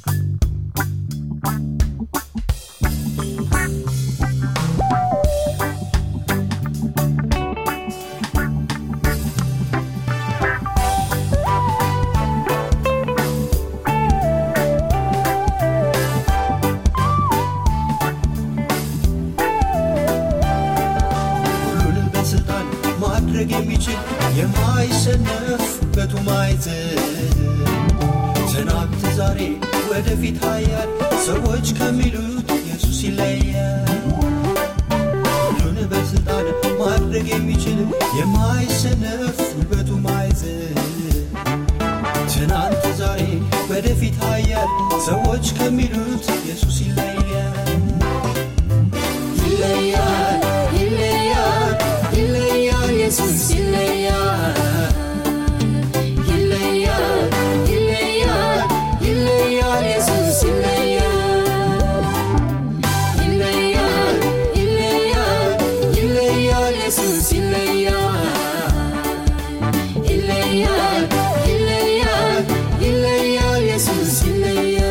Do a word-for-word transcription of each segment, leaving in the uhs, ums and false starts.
የሚችል የማይሰነፍ በቱማይት ትናንት ዛሬ ወደፊት ኃያል ሰዎች ከሚሉት ኢየሱስ ይለያል ሁሉን በስልጣን ማድረግ የሚችል የማይሰነፍ በቱማይት ትናንት ዛሬ ወደፊት ኃያል ሰዎች ከሚሉት ኢየሱስ ይለያል ይለያል ይለያል ይለያል ኢየሱስ ይለያል ይለያል ይለያል ይለያል ኢየሱስ ይለያል ይለያል ይለያል ይለያል ኢየሱስ ይለያል ይለያል ይለያል ይለያል ኢየሱስ ይለያል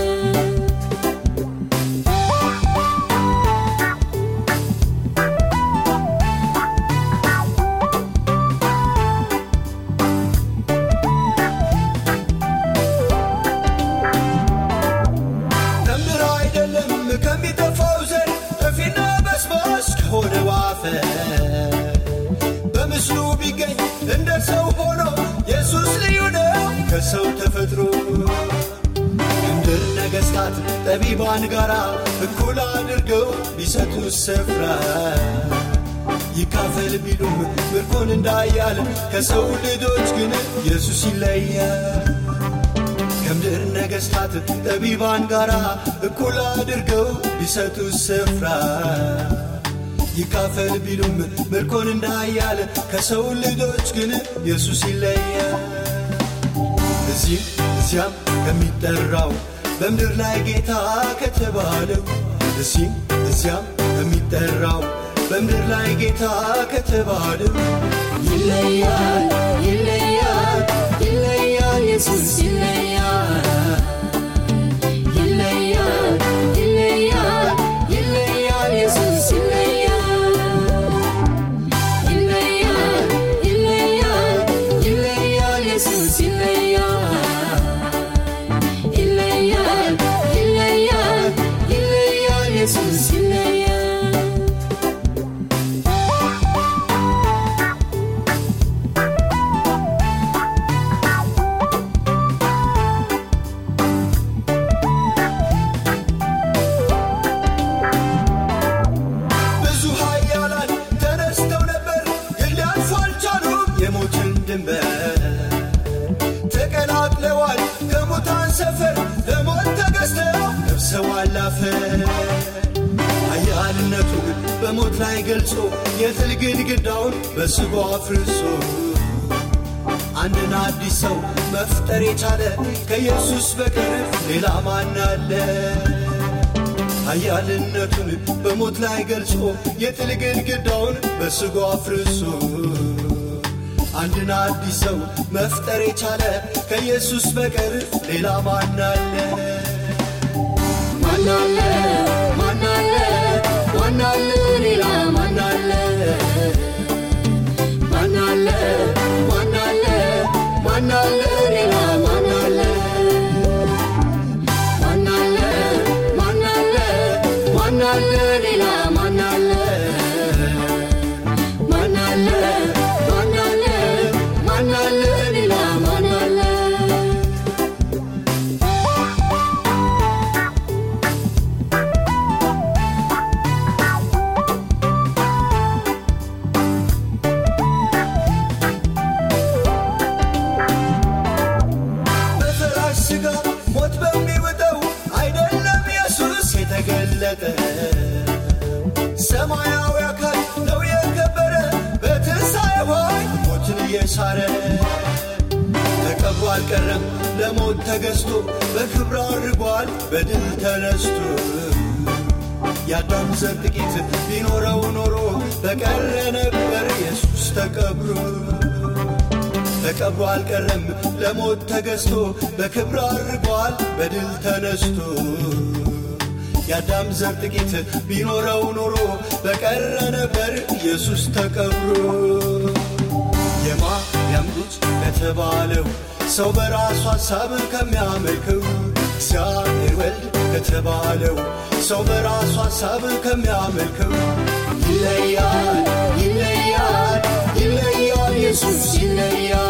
በምስሉ ቢገኝ እንደ ሰው ሆኖ ኢየሱስ ልዩ ነው ከሰው ተፈጥሮ እንደ ነገሥታት ጠቢባን ጋራ እኩል አድርገው ቢሰጡት ስፍራ ይካፈል ቢሉም ምርኮን እንዳያል ከሰው ልጆች ግን ኢየሱስ ይለያል ከምድር ነገሥታት ጠቢባን ጋራ እኩል አድርገው ቢሰጡት ስፍራ ይካፈል ቢሉም ምርኮን እንዳያል ከሰው ልጆች ግን ኢየሱስ ይለያል እዚህ እዚያም ከሚጠራው በምድር ላይ ጌታ ከተባለው እዚህ እዚያም ከሚጠራው በምድር ላይ ጌታ ከተባለው ይለያል ይለያል ይለያል ኢየሱስ ይለያል ይለያል ይለያል ይለያል ኢየሱስ ይለያል Jesus ይለያል ይለያል ይለያል ይለያል ኢየሱስ ይለያል ብዙ ኃያላን ተነስተው ነበር ግን ሊያልፉ አልቻሉም የሞትን ድንበር ተቀላቅለዋል ከሙታን ሰፈር ለሞት ተገዝተው ነፍሰዋል አፈር ኃያልነቱ በሞት ላይ ገልጾ የጥል ግድግዳውን በሥጋ አፍርሶ አንድን አዲስ ሰው መፍጠር የቻለ ከኢየሱስ በቀር ሌላ ማን አለ ኃያልነቱን በሞት ላይ ገልጾ የጥል ግድግዳውን በሥጋ አፍርሶ አንድን አዲስ ሰው መፍጠር የቻለ ከኢየሱስ በቀር ሌላ ማን አለ ማን አለ ማን አለ ማን አለ ሌላ ማን አለ ማን አለ ማን አለ ማን አለ ሌላ ማን አለ ማን አለ ማን አለ ማን አለ ሌላ ማን አለ ማን አለ ማን አለ ሌላ ማን አለ በፈራሽ ሥጋ ሞት በሚውጠው አይደለም ኢየሱስ የተገለጠ ሰማያዊ አካል ነው የከበረ በትንሣኤው ሞትን የሻረ ተቀብሮ አልቀረም ለሞት ተገዝቶ በክብር አርጓል በድል ተነስቶ ያዳም ዘር ጥቂት ቢኖረው ኖሮ በቀረ ነበር ኢየሱስ ተቀብሮ ተቀብሮ አልቀረም ለሞት ተገዝቶ በክብር አርጓል በድል ተነስቶ ያዳም ዘር ጥቂት ቢኖረው ኖሮ በቀረ ነበር ኢየሱስ ተቀብሮ የማርያም ልጅ ከተባለው ሰው በራሱ ሐሳብ ከሚያመልከው እግዚአብሔር ወልድ ከተባለው ሰው በራሱ ሐሳብ ከሚያመልከው ይለያል ይለያል ይለያል ኢየሱስ ይለያል